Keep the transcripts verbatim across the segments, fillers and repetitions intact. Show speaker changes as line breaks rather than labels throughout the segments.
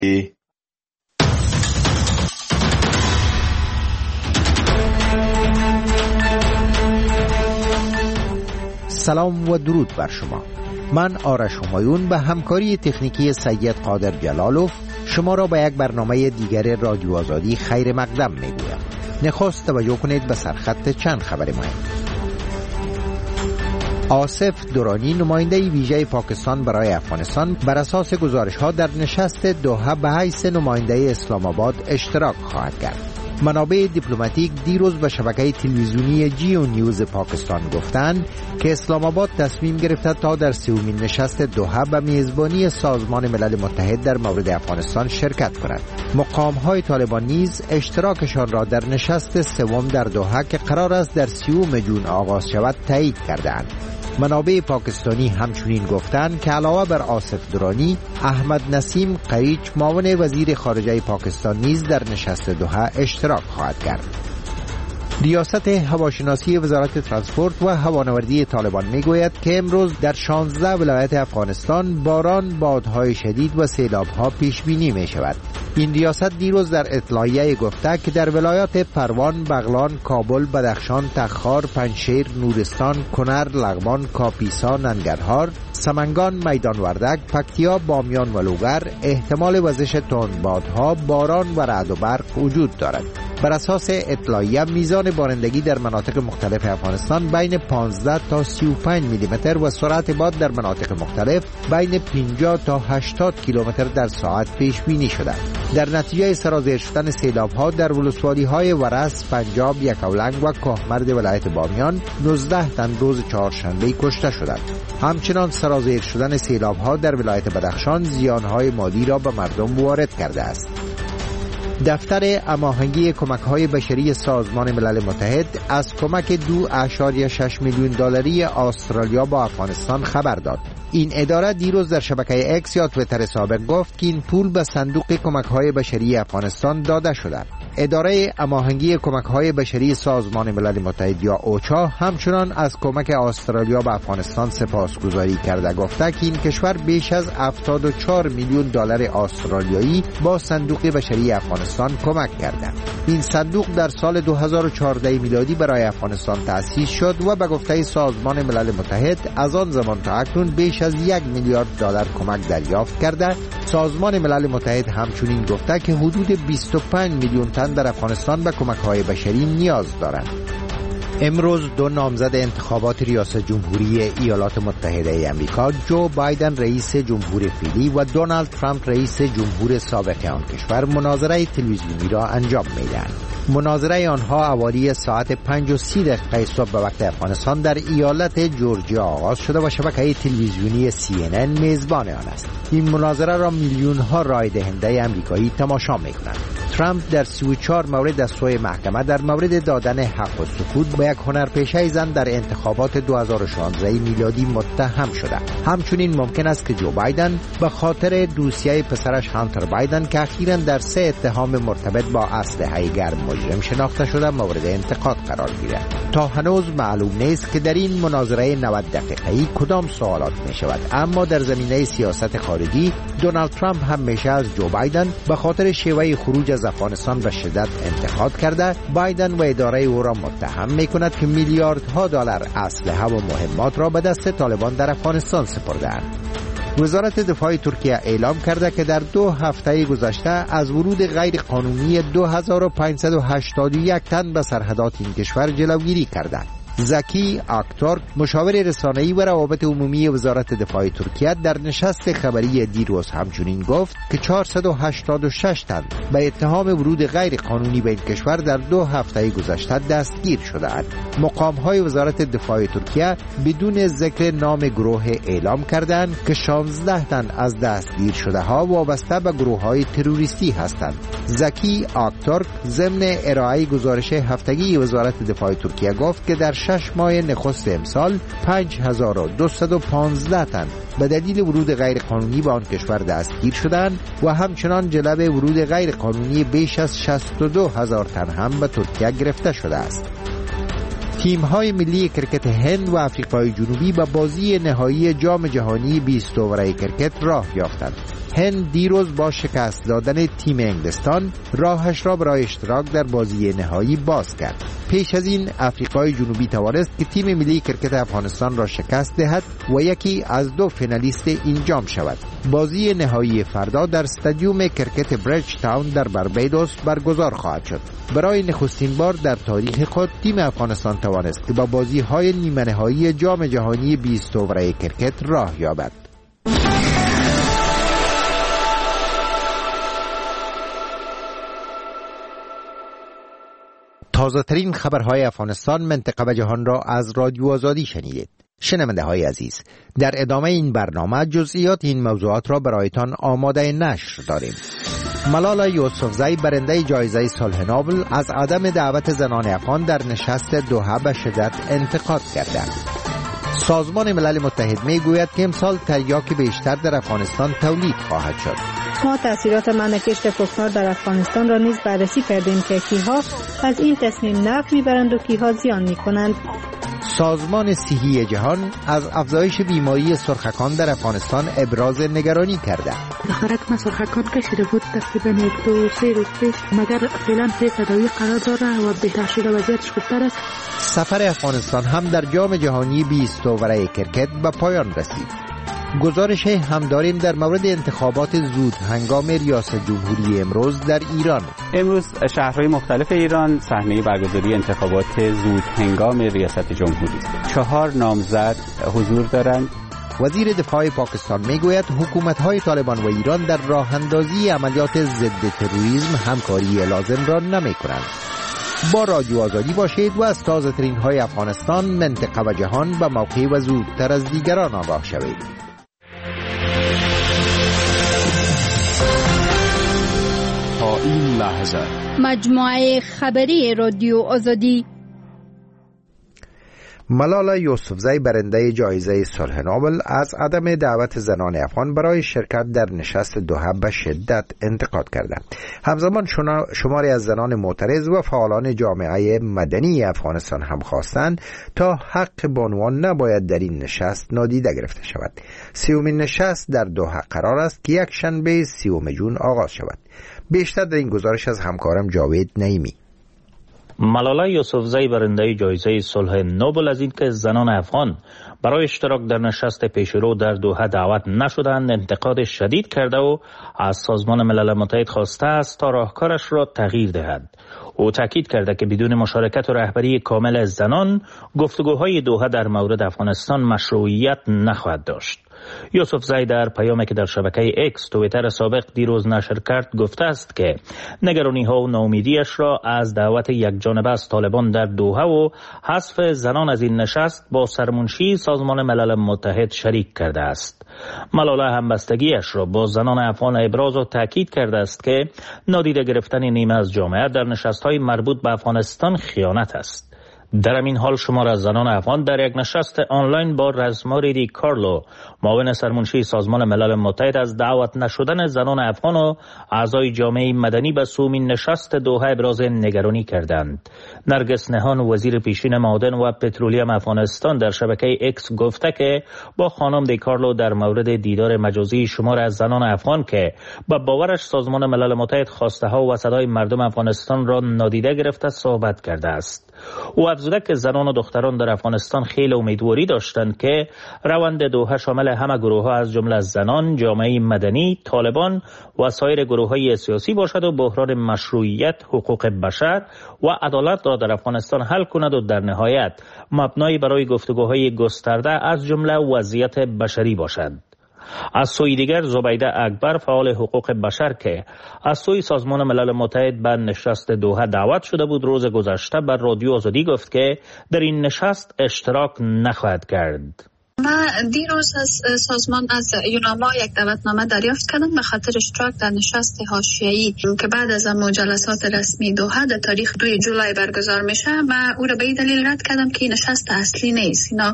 سلام و درود بر شما. من آرش همایون به همکاری تکنیکی سید قادر جلالوف شما را به یک برنامه دیگر رادیو آزادی خیر مقدم میگویم. نخست توجه کنید به سرخط چند خبر مهم. آصف درانی نماینده ویژه پاکستان برای افغانستان بر اساس گزارش ها در نشست دوحه به حیث نماینده اسلام آباد اشتراک خواهد کرد. منابع دیپلماتیک دیروز به شبکه تلویزیونی جیو نیوز پاکستان گفتند که اسلام آباد تصمیم گرفته تا در سومین نشست دوحه به میزبانی سازمان ملل متحد در مورد افغانستان شرکت کند. مقام های طالبان نیز اشتراکشان را در نشست سوم در دوحه که قرار است در سیوم جون آغاز شود تایید کردند. منابع پاکستانی همچنین گفتند که علاوه بر آصف درانی، احمد نسیم قریچ معاون وزیر خارجه پاکستان نیز در نشست دوحه اشتراک خواهد کرد. ریاست هواشناسی وزارت ترانسپورت و هوانوردی طالبان میگوید که امروز در شانزده ولایت افغانستان باران، بادهای شدید و سیلاب‌ها پیش بینی می شود. این ریاست دیروز در اطلاعیه گفته که در ولایات پروان، بغلان، کابل، بدخشان، تخار، پنجشیر، نورستان، کنر، لغمان، کاپیسا، ننگرهار، سمنگان، میدان وردک، پکتیا، بامیان و لوگر احتمال وزش تندبادها، باران و رعد و برق وجود دارد. بر اساس اطلاعیه میزان بارندگی در مناطق مختلف افغانستان بین پانزده تا سی و پنج میلی متر و سرعت باد در مناطق مختلف بین پنجاه تا هشتاد کیلومتر در ساعت پیش بینی شده. در نتیجه سرازیر شدن سیلاب‌ها در ولسوالی‌های ورس، پنجاب، یکاولنگ و کهمرد ولایت بامیان نوزده تن روز چهارشنبه کشته شدند. همچنان سرازیر شدن سیلاب‌ها در ولایت بدخشان زیان‌های مالی را به مردم وارد کرده است. دفتر هماهنگی کمک‌های بشری سازمان ملل متحد از کمک دو اعشاریه شش میلیون دلاری استرالیا با افغانستان خبر داد. این اداره دیروز در شبکه اکس یا توییتر سابق گفت که این پول به صندوق کمک‌های بشری افغانستان داده شده. اداره هماهنگی کمک‌های بشری سازمان ملل متحد یا اوچا همچنان از کمک استرالیا به افغانستان سپاسگزاری کرده گفته که این کشور بیش از هفتاد و چهار میلیون دلار استرالیایی با صندوق بشری افغانستان کمک کرده. این صندوق در سال دو هزار و چهارده میلادی برای افغانستان تأسیس شد و به گفته سازمان ملل متحد از آن زمان تا اکنون بیش از یک میلیارد دلار کمک دریافت کرده. سازمان ملل متحد همچنین گفته که حدود بیست و پنج میلیون تن در افغانستان به کمک‌های بشری نیاز دارند. امروز دو نامزد انتخابات ریاست جمهوری ایالات متحده امریکا، جو بایدن رئیس جمهور فعلی و دونالد ترامپ رئیس جمهور سابق آن کشور مناظره تلویزیونی را انجام می‌دهند. مناظره آنها حوالی ساعت پنج و سی دقیقه صبح به وقت افغانستان در ایالت جورجیا آغاز شده و شبکه تلویزیونی سی ان ان میزبان آن است. این مناظره را میلیون ها رای دهنده آمریکایی تماشا می‌کنند. ترامپ در سی و چهار مورد از سوی محکمه در مورد دادن حق و سکوت به یک هنرپیشه زن در انتخابات دو هزار و شانزده میلادی متهم شده. همچنین ممکن است که جو بایدن به خاطر دوسیه پسرش هانتر بایدن که اخیراً در سه اتهام مرتبط با اسلحه گرم مجرم شناخته شده مورد انتقاد قرار گیرد. تا هنوز معلوم نیست که در این مناظره نود دقیقه‌ای کدام سوالات می شود، اما در زمینه سیاست خارجی دونالد ترامپ همیشه از جو بایدن به خاطر شیوه خروج از افغانستان به شدت انتقاد کرده. بایدن و اداره او را متهم می کند که میلیاردها دلار اسلحه و مهمات را به دست طالبان در افغانستان سپرده‌اند. وزارت دفاع ترکیه اعلام کرده که در دو هفته گذشته از ورود غیر قانونی دو هزار و پانصد و هشتاد و یک تن به سرحدات این کشور جلوگیری کرده. زکی آکتورک مشاور رسانه‌ای و روابط عمومی وزارت دفاع ترکیه در نشست خبری دیروز همچنین گفت که چهارصد و هشتاد و شش تن به اتهام ورود غیر قانونی به این کشور در دو هفته گذشته دستگیر شده‌اند. مقام‌های وزارت دفاع ترکیه بدون ذکر نام گروه اعلام کردند که شانزده تن از دستگیر شده‌ها وابسته به گروه‌های تروریستی هستند. زکی آکتورک ضمن ارائه گزارش هفتگی وزارت دفاع ترکیه گفت که در شش ماه نخست امسال پنج هزار و دویست و پانزده تن به دلیل ورود غیر قانونی به آن کشور دستگیر شدند و همچنان جلب ورود غیر قانونی بیش از شصت و دو هزار تن هم به ترکیه گرفته شده است. تیم‌های ملی کرکت هند و آفریقای جنوبی به بازی نهایی جام جهانی بیست اووره کرکت راه یافتند. هند دیروز با شکست دادن تیم انگلستان راهش را برای اشتراک در بازی نهایی باز کرد. پیش از این افریقای جنوبی توانست که تیم ملی کرکت افغانستان را شکست دهد و یکی از دو فینالیست این جام شود. بازی نهایی فردا در استادیوم کرکت بریج تاون در باربادوس برگزار خواهد شد. برای نخستین بار در تاریخ خود تیم افغانستان توانست که با بازی‌های نیمه نهایی جام جهانی بیست اووره کرکت راه یابد. تازه ترین خبرهای افغانستان، منطقه و جهان را از رادیو آزادی شنیدید. شنونده های عزیز، در ادامه این برنامه جزئیات این موضوعات را برایتان آماده نشر داریم. ملالا یوسفزئی برنده جایزه صلح نوبل از عدم دعوت زنان افغان در نشست دوحه به شدت انتقاد کرده. سازمان ملل متحد می گوید که امسال تریاک بیشتر در افغانستان تولید خواهد شد.
ما تأثیرات منع کشت کوکنار در افغانستان را نیز بررسی کردیم که کیها از این تصمیم نفع میبرند و کیها زیان میکنند.
سازمان صحی جهان از افزایش بیماری سرخکان در افغانستان ابراز نگرانی کرده.
خرک ما سرخکان کشیده بود تقریبا یک دو سه روز پیش، مگر فعلا پی تداوی قرار داره و بهتر شده، وضعیتش خوبتر است.
سفر افغانستان هم در جام جهانی بیست اووره کرکت به پایان رسید. گزارش هم داریم در مورد انتخابات زود هنگام ریاست جمهوری امروز در ایران.
امروز شهرهای مختلف ایران صحنه برگزاری انتخابات زود هنگام ریاست جمهوری است. چهار نامزد حضور دارند.
وزیر دفاع پاکستان میگوید حکومت‌های طالبان و ایران در راه اندازی عملیات ضد تروریسم همکاری لازم را نمی‌کنند. با رادیو آزادی باشید و از تازه ترین های افغانستان، منطقه و جهان به موقع و زودتر از دیگران آگاه شوید.
تا این لحظه
مجموعه خبری رادیو آزادی.
ملالا یوسفزئی برنده جایزه صلح نوبل از عدم دعوت زنان افغان برای شرکت در نشست دوحه به شدت انتقاد کرده. همزمان شماری از زنان معترض و فعالان جامعه مدنی افغانستان هم خواستند تا حق بانوان نباید در این نشست نادیده گرفته شود. سیومین نشست در دوحه قرار است که یک شنبه سیوم جون آغاز شود. بیشتر در این گزارش از همکارم جاوید نعیمی.
ملالا یوسفزئی برنده جایزه صلح نوبل از اینکه زنان افغان برای اشتراک در نشست پیشرو در دوحه دعوت نشدند انتقاد شدید کرده و از سازمان ملل متحد خواسته است تا راهکارش را تغییر دهد. او تاکید کرده که بدون مشارکت و رهبری کامل زنان گفتگوهای دوحه در مورد افغانستان مشروعیت نخواهد داشت. یوسفزئی در پیامی که در شبکه اکس توییتر سابق دیروز نشر کرد گفته است که نگرانی ها و ناامیدیش را از دعوت یکجانبه از طالبان در دوحه و حذف زنان از این نشست با سرمنشی سازمان ملل متحد شریک کرده است. ملالا همبستگیش را با زنان افغان ابراز و تاکید کرده است که نادیده گرفتن نیمه از جامعه در نشست‌های مربوط به افغانستان خیانت است. در این حال شمار از زنان افغان در یک نشست آنلاین با رزماری دی کارلو معاون سرمنشی سازمان ملل متحد از دعوت نشدن زنان افغان و اعضای جامعه مدنی به سومین نشست دوحه ابراز نگرانی کردند. نرگس نهان وزیر پیشین معادن و پترولیوم افغانستان در شبکه اکس گفته که با خانم دی کارلو در مورد دیدار مجازی شمار از زنان افغان که با باورش سازمان ملل متحد خواسته ها و صدای مردم افغانستان را نادیده گرفته صحبت کرده است. او افزوده که زنان و دختران در افغانستان خیلی امیدواری داشتند که روند دوحه شامل همه گروه ها از جمله زنان، جامعه مدنی، طالبان و سایر گروه های سیاسی باشد و بحران مشروعیت، حقوق بشر و عدالت را در افغانستان حل کند و در نهایت مبنایی برای گفتگوهای گسترده از جمله وضعیت بشری باشد. از سوی دیگر زبیده اکبر فعال حقوق بشر که از سوی سازمان ملل متحد به نشست دوحه دعوت شده بود روز گذشته بر رادیو آزادی گفت که در این نشست اشتراک نخواهد کرد.
ما دیروز از سازمان از یوناما یک دعوتنامه دریافت کردم به خاطر اشتراک در نشست حاشیه‌ای که بعد از جلسات رسمی دوحه در تاریخ دوی جولای برگزار میشه. من او را به این دلیل رد کردم که این نشست اصلی نیست. اینا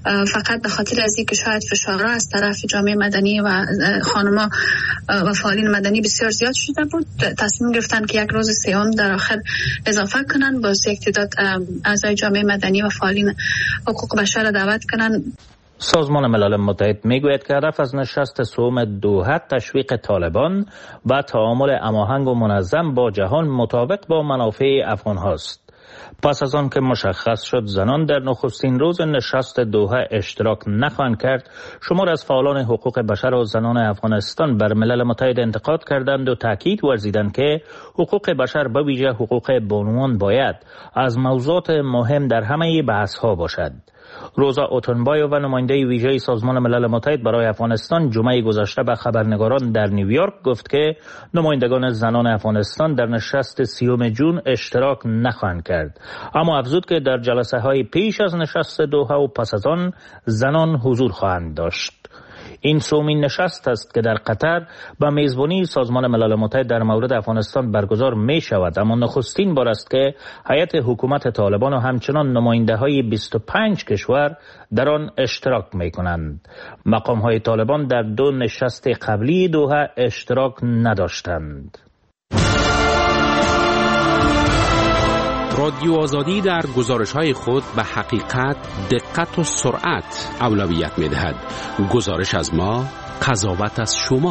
فقط به خاطر از اینکه شاید فشارها از طرف جامعه مدنی و خانم‌ها و فعالین مدنی بسیار زیاد شده بود، تصمیم گرفتن که یک روز سوم در آخر اضافه کنن، باز یک تعداد اعضای جامعه مدنی و فعالین حقوق بشر را دعوت کنن.
سازمان ملل متحد میگوید که هدف از نشست سوم دوحه تشویق طالبان و تعامل هماهنگ و منظم با جهان مطابق با منافع افغان هاست. پس از آن که مشخص شد زنان در نخستین روز نشست دوحه اشتراک نخواهند کرد، شمار از فعالان حقوق بشر و زنان افغانستان بر ملل متحد انتقاد کردند و تاکید ورزیدند که حقوق بشر به ویژه حقوق بانوان باید از موضوعات مهم در همه بحث ها باشد. روزا اوتنبایو و نماینده ویژه سازمان ملل متحد برای افغانستان جمعه گذشته به خبرنگاران در نیویورک گفت که نمایندگان زنان افغانستان در نشست سیوم جون اشتراک نخواهند کرد، اما افزود که در جلسه های پیش از نشست دوحه و پس از آن زنان حضور خواهند داشت. این سومین نشست است که در قطر به میزبانی سازمان ملل متحد در مورد افغانستان برگزار می شود، اما نخستین بار است که هیئت حکومت طالبان و همچنان نماینده های بیست و پنج کشور در آن اشتراک می کنند. مقام های طالبان در دو نشست قبلی دوحه اشتراک نداشتند.
رادیو آزادی در گزارش‌های خود به حقیقت، دقت و سرعت اولویت می‌دهد. گزارش از ما، قضاوت از شما.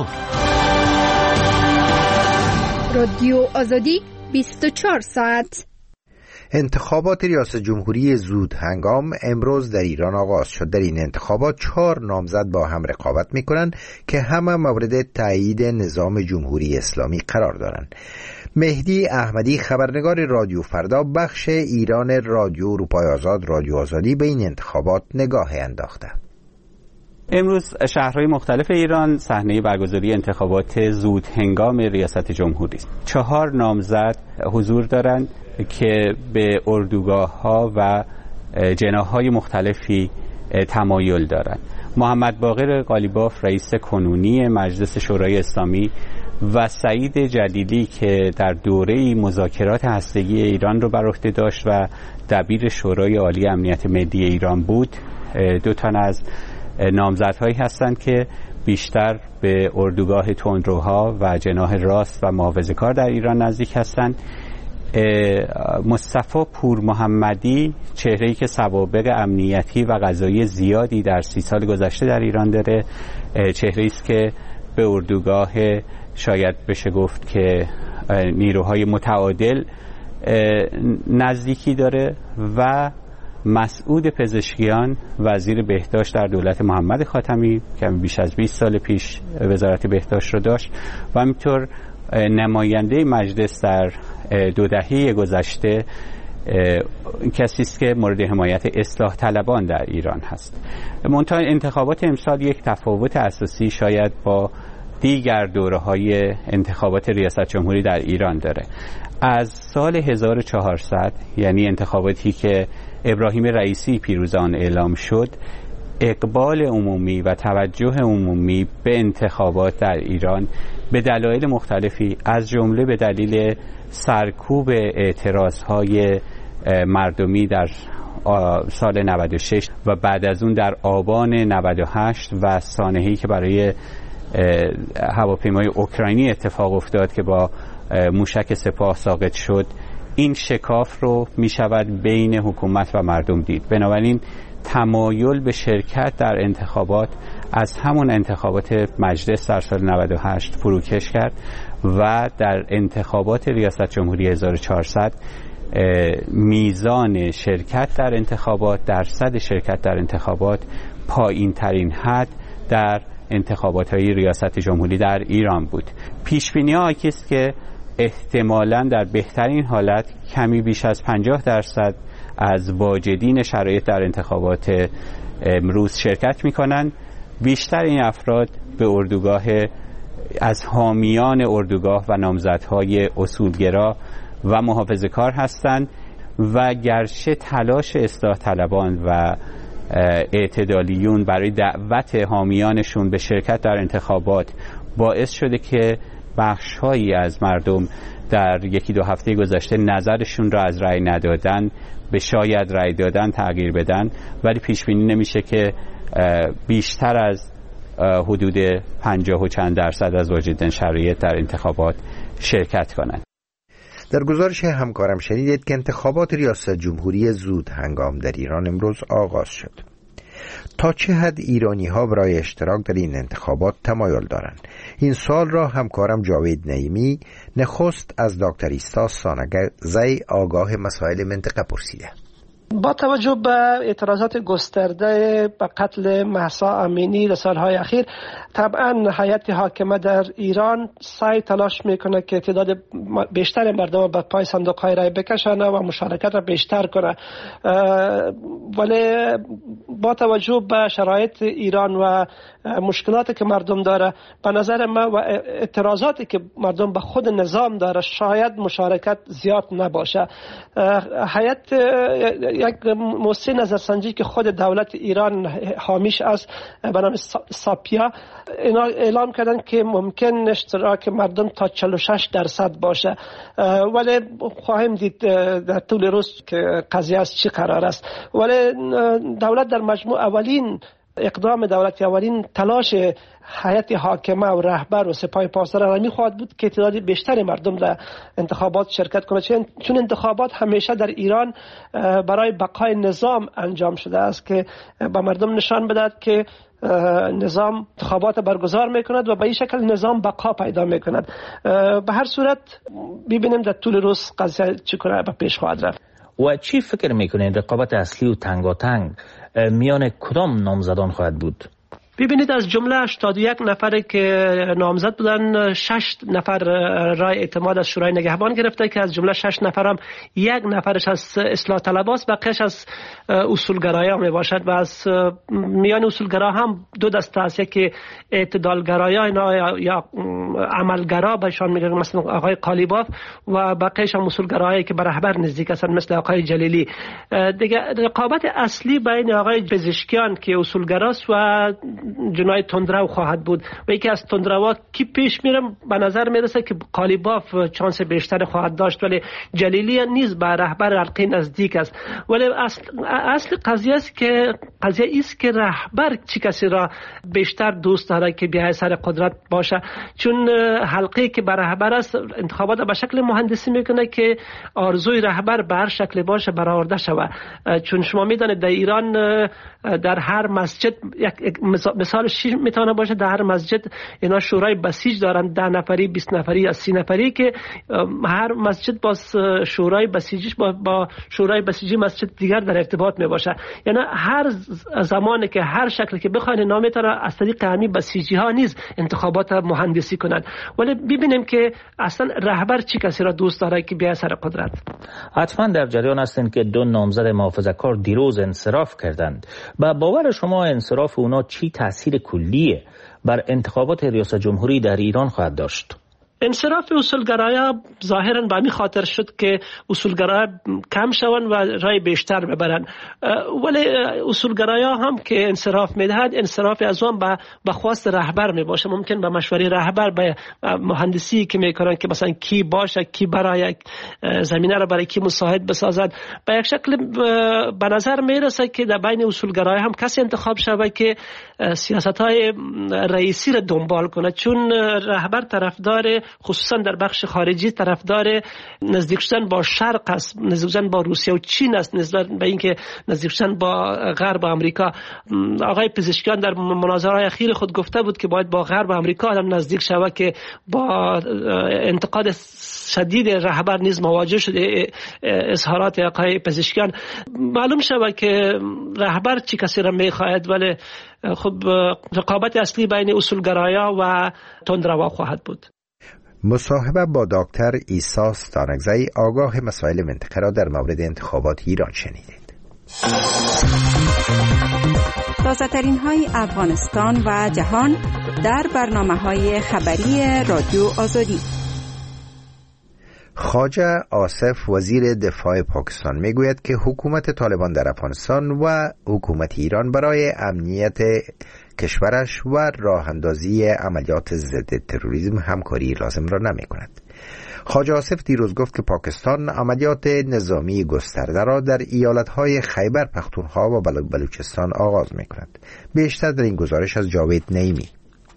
رادیو آزادی بیست و چهار ساعت.
انتخابات ریاست جمهوری زود هنگام امروز در ایران آغاز شد. در این انتخابات چهار نامزد با هم رقابت می‌کنند که همه مورد تایید نظام جمهوری اسلامی قرار دارند. مهدی احمدی، خبرنگار رادیو فردا، بخش ایران رادیو اروپای آزاد رادیو آزادی، به این انتخابات نگاه انداخته.
امروز شهرهای مختلف ایران صحنه برگزاری انتخابات زود هنگام ریاست جمهوری است. چهار نامزد حضور دارند که به اردوگاه‌ها و جناح‌های مختلفی تمایل دارند. محمد باقر قالیباف رئیس کنونی مجلس شورای اسلامی و سعید جلیلی که در دوره مذاکرات هسته‌ای ایران رو بر عهده داشت و دبیر شورای عالی امنیت ملی ایران بود، دو تن از نامزدهایی هستند که بیشتر به اردوگاه تندروها و جناح راست و محافظه‌کار در ایران نزدیک هستند. مصطفی پور محمدی، چهره‌ای که سوابق امنیتی و قضایی زیادی در سی سال گذشته در ایران داره، چهره‌ای است که به اردوگاه شاید بشه گفت که نیروهای متعادل نزدیکی داره، و مسعود پزشکیان، وزیر بهداشت در دولت محمد خاتمی که بیش از بیست سال پیش وزارت بهداشت رو داشت، و همینطور نماینده مجلس در دو دهه گذشته کسی است که مورد حمایت اصلاح طلبان در ایران هست. منتها انتخابات امسال یک تفاوت اساسی شاید با دیگر دوره‌های انتخابات ریاست جمهوری در ایران داره. از سال هزار و چهارصد، یعنی انتخاباتی که ابراهیم رئیسی پیروز آن اعلام شد، اقبال عمومی و توجه عمومی به انتخابات در ایران به دلایل مختلفی، از جمله به دلیل سرکوب اعتراضهای مردمی در سال نود و شش و بعد از اون در آبان نود و هشت و سانحه‌ای که برای هواپیمای اوکراینی اتفاق افتاد که با موشک سپاه ساقط شد، این شکاف رو می شود بین حکومت و مردم دید. بنابراین تمایل به شرکت در انتخابات از همون انتخابات مجلس در سال نود و هشت فروکش کرد و در انتخابات ریاست جمهوری هزار و چهارصد میزان شرکت در انتخابات، درصد شرکت در انتخابات پایین ترین حد در انتخابات های ریاست جمهوری در ایران بود. پیش بینی ها است که احتمالاً در بهترین حالت کمی بیش از پنجاه درصد از واجدین شرایط در انتخابات امروز شرکت می کنند. بیشتر این افراد به اردوگاه از حامیان اردوگاه و نامزدهای اصولگرا و محافظه‌کار هستند و گرچه تلاش اصلاح طلبان و اعتدالیون برای دعوت حامیانشون به شرکت در انتخابات باعث شده که بخش‌هایی از مردم در یکی دو هفته گذشته نظرشون را از رأی ندادن به شاید رأی دادن تغییر بدن، ولی پیش بینی نمیشه که بیشتر از حدود پنجاه و چند درصد از واجدین شرایط در انتخابات شرکت کنند.
در گزارش همکارم شنیدید که انتخابات ریاست جمهوری زود هنگام در ایران امروز آغاز شد. تا چه حد ایرانی ها برای اشتراک در این انتخابات تمایل دارند؟ این سوال را همکارم جاوید نعیمی نخست از دکتر ایستا سانگزی آگاه مسائل منطقه پرسیده.
با توجه به اعتراضات گسترده به قتل مهسا امینی در سالهای اخیر، طبعا هیئت حاکمه در ایران سعی تلاش میکنه که تعداد بیشتر مردم به پای صندوق‌های رای بکشانه و مشارکت را بیشتر کنه، ولی با توجه به شرایط ایران و مشکلاتی که مردم داره، به نظر من و اعتراضاتی که مردم به خود نظام داره، شاید مشارکت زیاد نباشه. هیئت یک موسسه نظرسنجی که خود دولت ایران حامیش است به نام ساپیا اینا اعلام کردن که ممکن اشتراک مردم تا چهل و شش درصد باشه، ولی خواهیم دید در طول روز که قضیه از چی قرار است. ولی دولت در مجموع اولین اقدام دولت، اولین تلاش هیئت حاکمه و رهبر و سپاه پاسداران می خواهد بود که تعداد بیشتر مردم در انتخابات شرکت کنند، چون انتخابات همیشه در ایران برای بقای نظام انجام شده است که به مردم نشان بدهد که نظام انتخابات برگزار میکند و به این شکل نظام بقا پیدا میکند. به هر صورت ببینیم در طول روز قضیه چگونه به پیش خواهد رفت.
و چی فکر میکنید رقابت اصلی و تنگاتنگ میان کدام نامزدان خواهد بود؟
ببینید، از جمله هشتاد و یک نفر که نامزد بودن، شش نفر رای اعتماد از شورای نگهبان گرفته که از جمله شش نفر هم یک نفرش از اصلاح طلباست، بقیش از اصولگرایا می باشد و از میان اصولگرا هم دو دسته است، یکی اعتدالگرایا اینا یا عملگرا بهشان میگن مثلا آقای قالیباف و بقیش هم اصولگرایی که به رهبر نزدیک هستند مثل آقای جلیلی. دیگه رقابت اصلی بین آقای پزشکیان که اصولگراست و جنای تندرو خواهد بود و یکی از تندروا کی پیش میره به نظر میرسه که قالیباف چانس بیشتر خواهد داشت، ولی جلیلی نیز به رهبر حلقه نزدیک است. ولی اصل اصل قضیه است که قضیه است که رهبر چه کسی را بیشتر دوست داره که بیای سر قدرت باشه، چون حلقه که به رهبر است انتخابات به شکل مهندسی میکنه که آرزوی رهبر به هر شکل باشه برآورده شود. چون شما میدانید در ایران در هر مسجد یک مثال شیر میتونه باشه، در هر مسجد اینا شورای بسیج دارن، ده نفری، بیست نفری یا سی نفری که هر مسجد با شورای بسیجیش با, با شورای بسیجی مسجد دیگر در ارتباط می باشه. یعنی هر زمانی که هر شکل که بخواین اینا میتونه از طریق همین بسیجی ها نیز انتخابات مهندسی کنند. ولی ببینیم که اصلا رهبر چی کسی را دوست داره که بیاد سر قدرت.
حتما در جریان هستند که دو نامزد محافظه‌کار دیروز انصراف کردند. با باور شما انصراف اونا چی تأثیر کلیه بر انتخابات ریاست جمهوری در ایران خواهد داشت؟
انصراف اصولگرایا ظاهرا به همین خاطر شد که اصولگرایا کم شوند و رای بیشتر ببرن، ولی اصولگرایا هم که انصراف میدهد انصراف از آن به به خواست رهبر می باشه. ممکن به مشوره رهبر به مهندسی که میکنن که مثلا کی باشه، کی برای زمینه را برای کی مساعد بسازد، به یک شکل به نظر میرسه که در بین اصولگرایا هم کسی انتخاب شود که سیاست‌های رئیسی را دنبال کنه، چون رهبر طرفدار خصوصا در بخش خارجی طرفدار نزدیک شدن با شرق است، نزدیک شدن با روسیه و چین است، نسبت به اینکه نزدیک شدن با غرب آمریکا. آقای پزشکیان در مناظره اخیر خود گفته بود که باید با غرب آمریکا هم نزدیک شود که با انتقاد شدید رهبر نیز مواجه شده. اظهارات آقای پزشکیان معلوم شود که رهبر چی کسی را میخواهد، ولی خب رقابت اصلی بین اصولگرایا و تندروا خواهد بود.
مصاحبه با دکتر ایستا سانگزی آگاه مسائل منطقه را در مورد انتخابات ایران شنیدید.
تازه‌ترین های افغانستان و جهان در برنامه‌های خبری رادیو آزادی.
خواجه آصف وزیر دفاع پاکستان میگوید که حکومت طالبان در افغانستان و حکومت ایران برای امنیت کشورش و راه اندازی عملیات ضد تروریسم همکاری لازم را نمی کند. خواجه آصف دیروز گفت که پاکستان عملیات نظامی گسترده را در ایالتهای خیبر پختونخوا و بلوچستان آغاز می کند. بیشتر در این گزارش از جاوید نعیمی.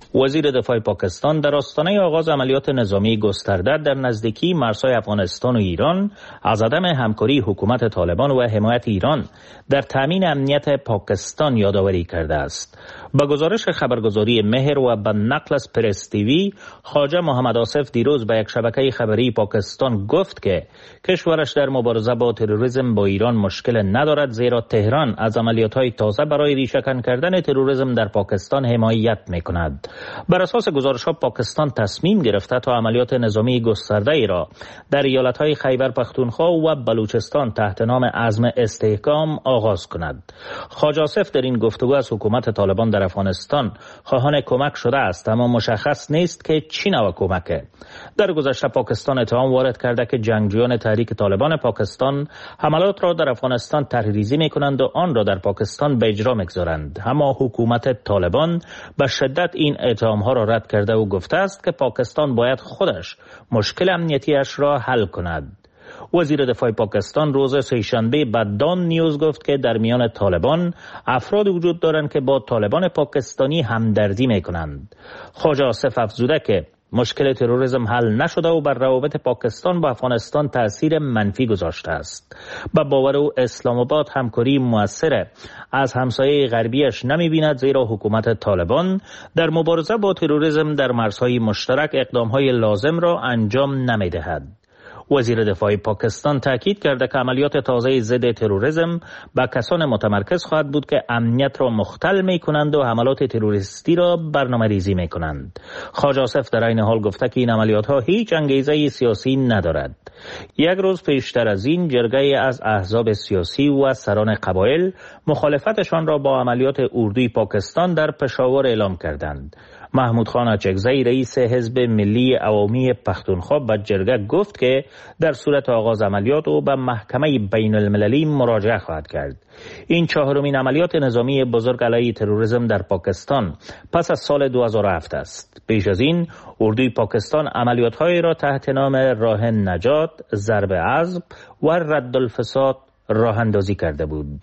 وزیر دفاع پاکستان در آستانه آغاز عملیات نظامی گسترده در نزدیکی مرزهای افغانستان و ایران از عدم همکاری حکومت طالبان و حمایت ایران در تامین امنیت پاکستان یادآوری کرده است. با گزارش خبرگزاری مهر و به نقل از پرس تیوی، خواجه محمد آصف دیروز به یک شبکه خبری پاکستان گفت که کشورش در مبارزه با تروریسم با ایران مشکل ندارد، زیرا تهران از عملیات‌های تازه برای ریشه‌کن کردن تروریسم در پاکستان حمایت می‌کند. بر اساس گزارش‌ها پاکستان تصمیم گرفته تا عملیات نظامی گسترده ای را در ایالت‌های خیبر پختونخوا و بلوچستان تحت نام عزم استحکام آغاز کند. خواجه آصف در این گفتگو از حکومت طالبان در افغانستان خواهان کمک شده است، اما مشخص نیست که چی نوع کمکه. در گذشته پاکستان اتهام وارد کرده که جنگجویان تحریک طالبان پاکستان حملات را در افغانستان طرحریزی می‌کنند و آن را در پاکستان به اجرا می‌گذارند. اما حکومت طالبان به شدت این اتهام‌ها را رد کرده و گفته است که پاکستان باید خودش مشکل امنیتیش را حل کند. وزیر دفاع پاکستان روز سه‌شنبه به دان نیوز گفت که در میان طالبان افراد وجود دارند که با طالبان پاکستانی همدردی می‌کنند. خواجه آصف افزوده که مشکل تروریسم حل نشده و بر روابط پاکستان با افغانستان تأثیر منفی گذاشته است. با باور او اسلام آباد همکاری موثر از همسایه غربیش نمی‌بیند، زیرا حکومت طالبان در مبارزه با تروریسم در مرزهای مشترک اقدام‌های لازم را انجام نمی‌دهد. وزیر دفاع پاکستان تاکید کرده که عملیات تازه ضد تروریسم با کسان متمرکز خواهد بود که امنیت را مختل می کنند و حملات تروریستی را برنامه ریزی می کنند. خواجه آصف در این حال گفته که این عملیات ها هیچ انگیزه سیاسی ندارد. یک روز پیشتر از این جرگه از احزاب سیاسی و سران قبایل مخالفتشان را با عملیات اردوی پاکستان در پشاور اعلام کردند. محمود خان اچکزی رئیس حزب ملی عوامی پختونخوا به جرگه گفت که در صورت آغاز عملیات او به محکمه بین المللی مراجعه خواهد کرد. این چهارمین عملیات نظامی بزرگ علیه تروریسم در پاکستان پس از سال دو هزار و هفت است. پیش از این اردوی پاکستان عملیات‌هایی را تحت نام راه نجات، ضرب عزم و رد الفساد راه اندازی کرده بود.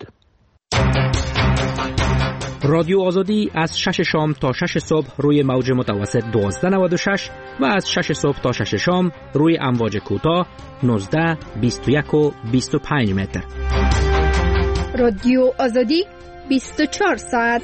رادیو آزادی از شش شام تا شش صبح روی موج متوسط دوازده نود و شش و از شش صبح تا شش شام روی امواج کوتاه نوزده، بیست و یک و بیست و پنج متر.
رادیو آزادی بیست و چهار ساعت.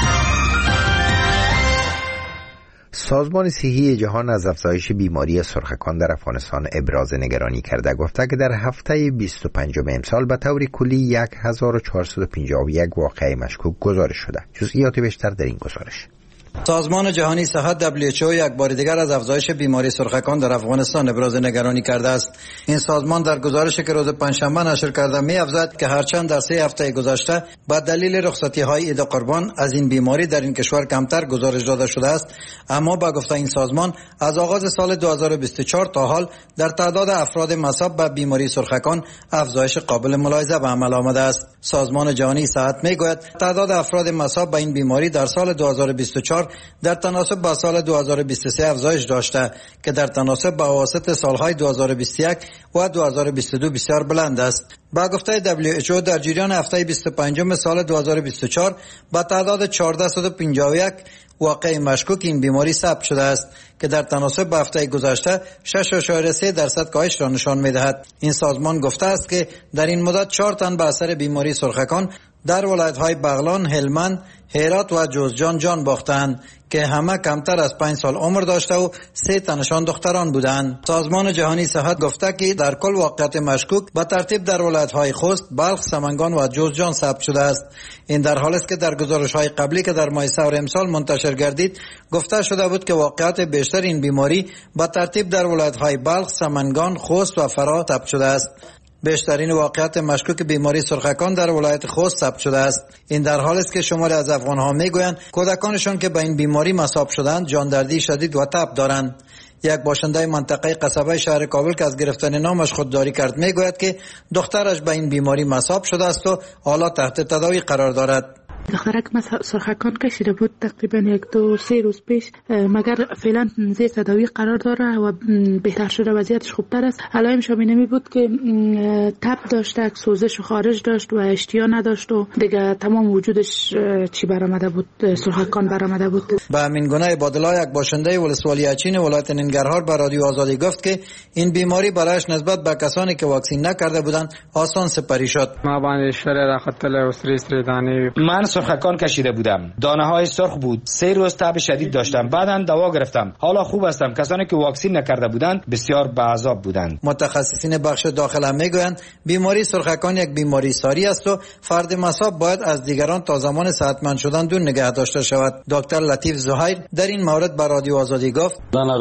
سازمان صحی جهان از افزایش بیماری سرخکان در افغانستان ابراز نگرانی کرده. گفته که در هفته بیست و پنجم امسال به طور کلی یک هزار و چهارصد و پنجاه و یک واقعه مشکوک گزارش شده. جزئیات بیشتر در این گزارش.
سازمان جهانی صحت دبلیو اچ او یک بار دیگر از افزایش بیماری سرخکان در افغانستان ابراز نگرانی کرده است. این سازمان در گزارشی که روز پنجشنبه نشر کرده می افزاید که هرچند در سه هفته گذشته با دلیل رخصتی‌های عید قربان از این بیماری در این کشور کمتر گزارش داده شده است، اما با گفته این سازمان از آغاز سال دو هزار و بیست و چهار تا حال در تعداد افراد مصاب به بیماری سرخکان افزایش قابل ملاحظه به عمل آمده است. سازمان جهانی صحت می گوید تعداد افراد مصاب به این بیماری در سال دو هزار و بیست و چهار در تناسب با سال دو هزار و بیست و سه افزایش داشته که در تناسب با اواسط سالهای دو هزار و بیست و یک و دو هزار و بیست و دو بسیار بلند است. با گفته دبلیو اچ او در جریان هفته بیست و پنجم سال دو هزار و بیست و چهار با تعداد چهارصد و پنجاه و یک واقع مشکوک این بیماری ثبت شده است که در تناسب با هفته گذشته شش و سه درصد کاهش را نشان می‌دهد. این سازمان گفته است که در این مدت چهار تن به اثر بیماری سرخکان در ولایت‌های بغلان، هلمند، هرات و جوزجان جان باختند که همه کمتر از پنج سال عمر داشته و سه تنشان دختران بودند. سازمان جهانی صحت گفته که در کل واقعیت مشکوک به ترتیب در ولایت‌های خوست، بلخ، سمنگان و جوزجان ثبت شده است. این در حالی است که در گزارش‌های قبلی که در ماه سپر امسال منتشر گردید گفته شده بود که واقعیت بیشتر این بیماری به ترتیب در ولایت‌های بلخ، سمنگان، خوست و فرا ثبت شده است. بیشترین واقعیت مشکوک بیماری سرخکان در ولایت خوست ثبت شده است. این در حالی است که شماری از افغان‌ها میگویند کودکانشان که به این بیماری مصاب شدند جاندردی شدید و تب دارند. یک باشنده منطقه قصبه شهر کابل که از گرفتن نامش خودداری کرد میگوید که دخترش به این بیماری مصاب شده است و حالا تحت تداوی قرار دارد.
دخترک ما سرخکان کشیده بود تقریبا یک دو سه روز پیش، مگر فعلا زیر تداوی قرار داره و بهتر شده، وضعیتش خوبتر است. علائم شامینمی بود که تب داشت، سوزش و خارج داشت و اشتها نداشت و دیگه تمام وجودش چی برآمده بود، سرخکان برآمده بود.
به همین گونه عبادالله، یک باشنده ولسوالی اچین ولایت ننگرهار، به رادیو آزادی گفت که این بیماری برایش نسبت به کسانی که واکسین نکرده بودند آسان سپری شد.
ما باندې شره راختل او سری سری دانه.
من سرخکان کشیده بودم، دانه های سرخ بود، سه روز تب شدید داشتم، بعداً دوا گرفتم، حالا خوب هستم. کسانی که واکسین نکرده بودند بسیار به عذاب بودند.
متخصصین بخش داخله میگویند بیماری سرخکان یک بیماری ساری است و فرد مصاب باید از دیگران تا زمان صحتمند شدن دور نگه داشته شود. دکتر لطیف زهیر در این مورد به رادیو آزادی گفت: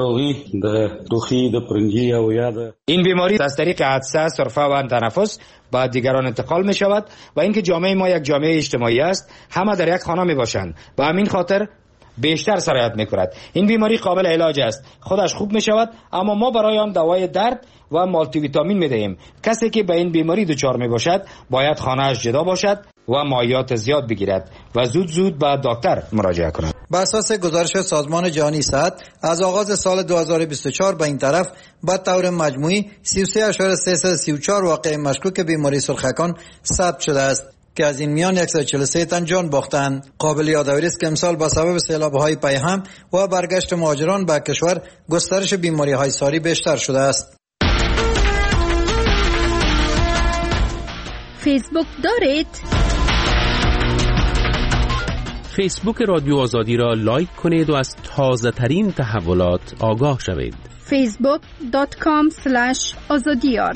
این بیماری از طریق عطسه، سرفه و تنفس با دیگران انتقال می شود و اینکه جامعه ما یک جامعه اجتماعی است، همه در یک خانه می باشند، به همین خاطر بیشتر سرایت می کند. این بیماری قابل علاج است، خودش خوب می شود، اما ما برای آن دوای درد و مالتی ویتامین می دهیم. کسی که به این بیماری دچار می باشد باید خانه‌اش جدا باشد و مایعات زیاد بگیرد و زود زود به دکتر مراجعه کند.
بر اساس گزارش سازمان جهانی صحت، از آغاز سال دو هزار و بیست و چهار به این طرف با طور مجموعی سی و سه اشاری سیصد و سی و چهار واقعه مشکوک بیماری سرخکان ثبت شده است که از این میان صد و چهل و سه تن جان باختند. قابل یادآوری است که امسال با سبب سیلاب‌های پیهم و برگشت مهاجران به کشور، گسترش بیماری‌های ساری بیشتر شده است.
فیسبوک دارید؟
فیسبوک رادیو آزادی را لایک کنید و از تازه ترین تحولات آگاه شوید.
فیسبوک دات کام اسلش آزادیار.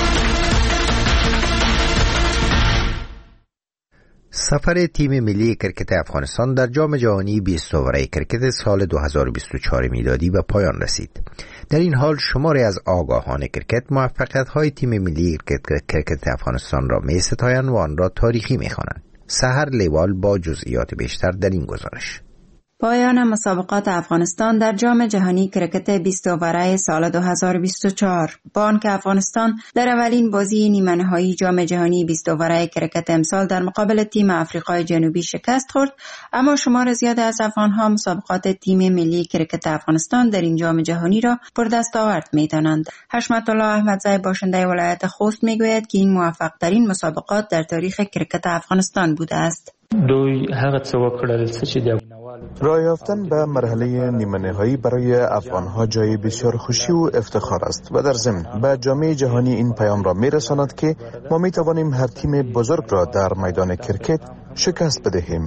سفر تیم ملی کرکت افغانستان در جام جهانی بیست دوره کرکت سال دو هزار و بیست و چهار میلادی به پایان رسید. در این حال شماری از آگاهان کرکت موفقیت‌های تیم ملی کرکت افغانستان را می‌ستایند و آن را تاریخی می‌خوانند. سحر لیوال با جزئیات بیشتر در این گزارش.
پایان مسابقات افغانستان در جام جهانی کرکت بیست اوره سال دو هزار و بیست و چهار. با آنکه افغانستان در اولین بازی نیمه نهایی جام جهانی بیست اوره کرکت امسال در مقابل تیم آفریقای جنوبی شکست خورد، اما شمار زیاد از افغانها مسابقات تیم ملی کرکت افغانستان در این جام جهانی را پردستاورد می‌دانند. حشمت الله احمدزی باشنده ولایت خوست میگوید که این موفق ترین مسابقات در تاریخ کرکت افغانستان بوده است.
دوی هغه څه وکړل چې د
راه یافتن به مرحله نیمه نهایی برای افغانها جای بسیار خوشی و افتخار است و در ضمن به جامعه جهانی این پیام را میرساند که ما می توانیم هر تیم بزرگ را در میدان کرکت شکست بدهیم.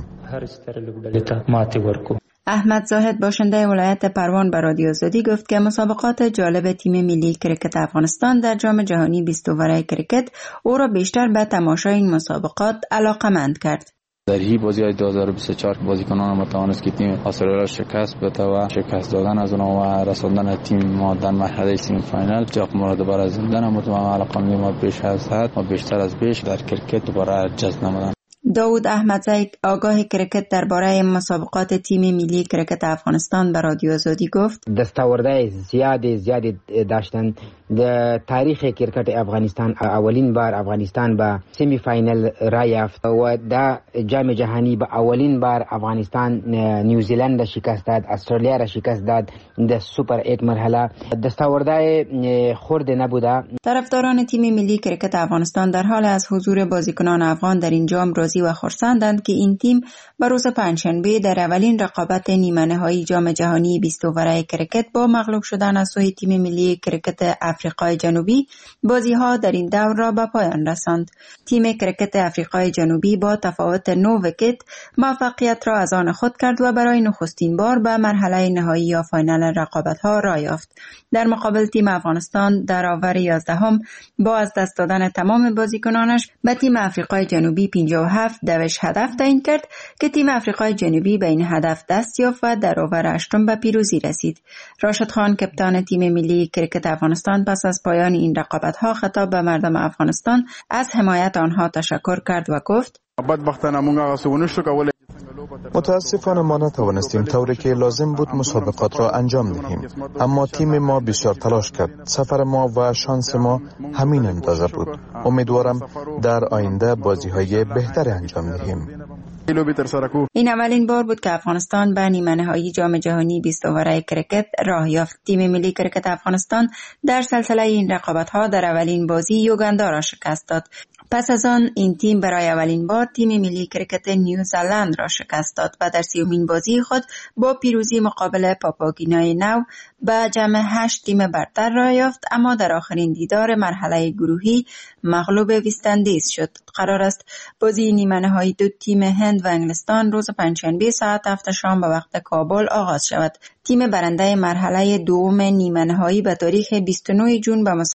احمد زاهد باشنده ولایت پروان به رادیو آزادی گفت که مسابقات جالب تیم ملی کرکت افغانستان در جام جهانی بیست اوره کرکت او را بیشتر به تماشای این مسابقات علاقه‌مند کرد.
در این بازی های دو هزار و بیست و چهار بازیکنان ما توانست که تیم استرالیا را شکست بده و شکست دادن از اونها و رساندن تیم ما در مرحله سمی فاینال جاق مورد برای زندن مطمئن علاقه ما بیش از حد و بیشتر از بیش در کرکت دوباره جذب نمودن.
داود احمدزی آگاه کرکت درباره مسابقات تیم ملی کرکت افغانستان به رادیو آزادی گفت:
دستاورده زیاد زیاد داشتن. در تاریخ کرکت افغانستان اولین بار افغانستان به سمی فاینال را یافت و در جام جهانی به اولین بار افغانستان نیوزیلند را شکست داد، استرالیا را شکست داد. در سوپر ایت مرحله دستاورده خرد نبوده.
طرفداران تیم ملی کرکت افغانستان در حال از حضور بازیکنان افغان در این جام راضی و خرسندند که این تیم به روز پنجشنبه در اولین رقابت نیمه نهایی جام جهانی بیست اوره کرکت با مغلوب شدن از سوی تیم ملی کرکت آفریقای جنوبی بازی‌ها در این دور را به پایان رساند. تیم کرکت آفریقای جنوبی با تفاوت نه ویکت موفقیت را از آن خود کرد و برای نخستین بار به مرحله نهایی یا فاینال رقابت‌ها راه یافت. در مقابل تیم افغانستان در آور یازدهم با از دست دادن تمام بازیکنانش به تیم آفریقای جنوبی پنجاه و هفت دوش هدف تعیین کرد که تیم آفریقای جنوبی به این هدف دست یافت و در آور هشتم به پیروزی رسید. راشد خان کپتان تیم ملی کرکت افغانستان پس از پایان این رقابت‌ها خطاب به مردم افغانستان از حمایت آنها تشکر کرد و گفت:
متاسفانه ما نتوانستیم طوری که لازم بود مسابقات را انجام دهیم، اما تیم ما بسیار تلاش کرد. سفر ما و شانس ما همین اندازه بود. امیدوارم در آینده بازی‌های بهتری انجام دهیم.
این اولین بار بود که افغانستان به نیمه نهایی جام جهانی بیست اوره کرکت راه یافت. تیم ملی کرکت افغانستان در سلسله این رقابت‌ها در اولین بازی یوگاندا را شکست داد. پس از آن این تیم برای اولین بار تیم ملی کرکت نیوزلند را شکست داد و در سیومین بازی خود با پیروزی مقابل پاپوگینای نو به جمع هشت تیم برتر را یافت، اما در آخرین دیدار مرحله گروهی مغلوب وست‌اندیز شد. قرار است بازی نیمه نهایی دو تیم هند و انگلستان روز پنجشنبه ساعت هفت شام به وقت کابل آغاز شود. تیم برنده مرحله دوم نیمه نهایی به تاریخ بیست و نه ژوئن به